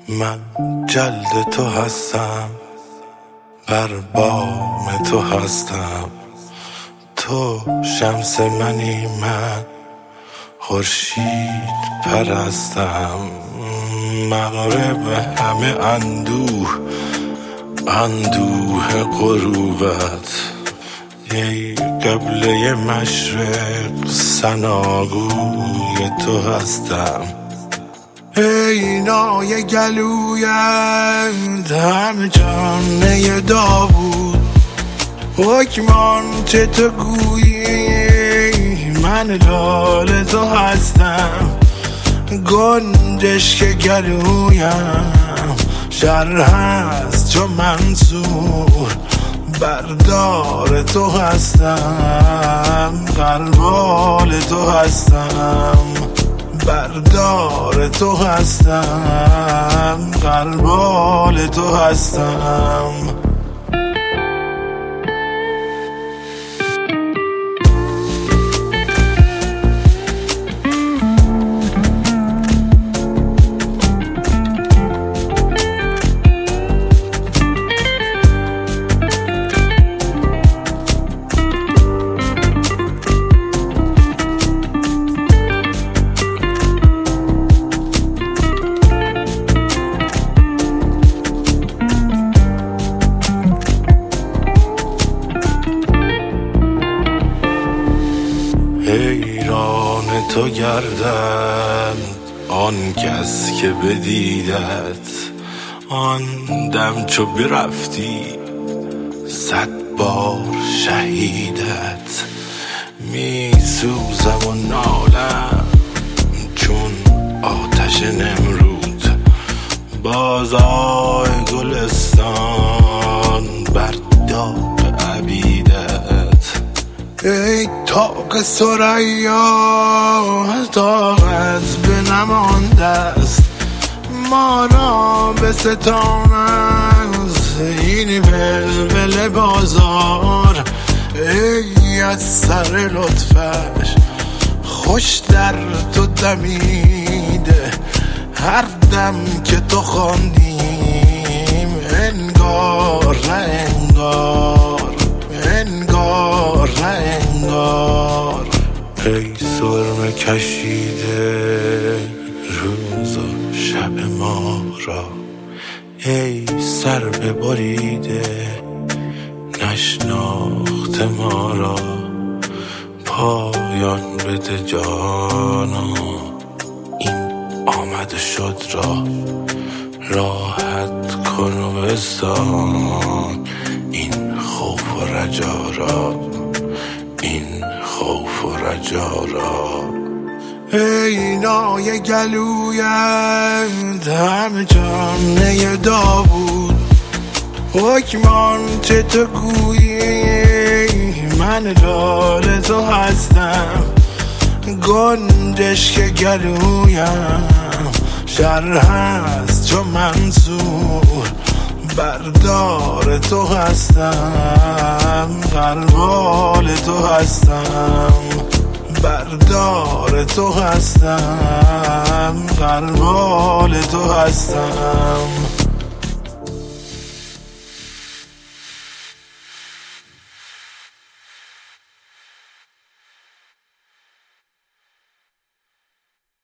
من جلد تو هستم، بر بام تو هستم، تو شمس منی، من خورشید پرستم. مغرب همه اندوه غروبت، ای قبله مشرق ثناگوی تو هستم. ای نای گلویت همه جانه داوود، حکمان چه تو گویی من لال تو هستم. گنجش که گلویم شر هست چو منصور، بردار تو هستم، غربال تو هستم، بردار تو هستم، غربال تو هستم. حیران تو گردند آن کس که بدیدت، آن دم چو برفتی 100 بار شهیدت. می سوزم و نالم چون آتش نمرود، بازای گلستان بر داغ عبیدت. ای طاق ثریا طاقت به نمانده است، ما را به ستان است این ولول بازار. ای از سر لطفش خوش در تو دمیده، هر دم که تو خواندیم انگار نه انگار، انگار نه انگار. ای سرمه کشیده روز و شب ما را، ای سر ببریده نشناخت ما را. پایان بده جانا این آمده شد را، راحت کن و بستان این خوف و رجا را، این خوف و رجا را. ای نای گلویت همه جانه داوود، حکمان چه تو گویی من لال تو هستم. گنجش که گلویم شر هست چو منصور، بردار تو هستم، غربال تو هستم، بردار تو هستم، غربال تو هستم.